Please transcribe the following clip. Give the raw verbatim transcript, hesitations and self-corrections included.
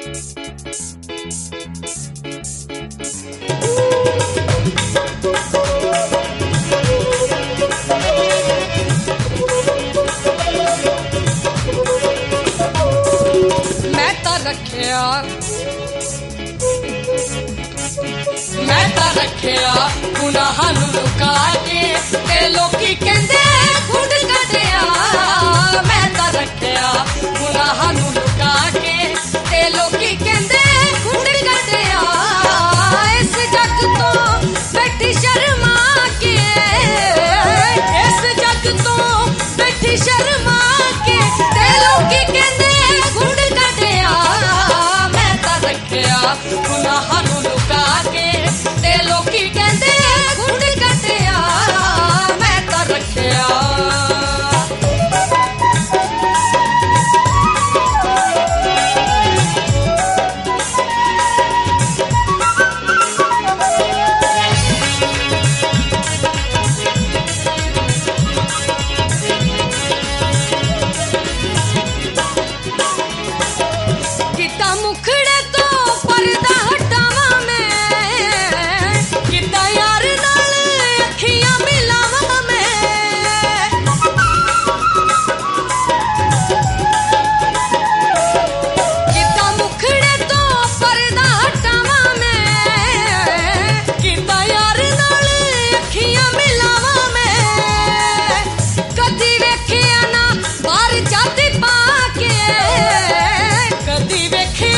रखिया मैं ता रखिया गुनाहां नूं लुका के ते लोकी कहंदे खुद कढिया। मैं ता रखिया गुनाहां नूं लुका के ते लोकी कहंदे खुद कढिया। इस जग तो बैठी शर्मा के इस जग तो बैठी शर्मा के ते लोकी कहंदे खुद कढिया। गुनाहां नूं लुका के ते लोकी कहंदे खुद कढिया। मैं तां रखिया किता मुखड़े तो पर्दा हटावा मैं किता यार नाल अखियां मिलावा मैं। किता मुखड़े तो पर्दा हटावा मैं किता यार नाल अखियां मिलावा मैं। कदी वेखिया ना बाहर जाती पा के कदी वेखिया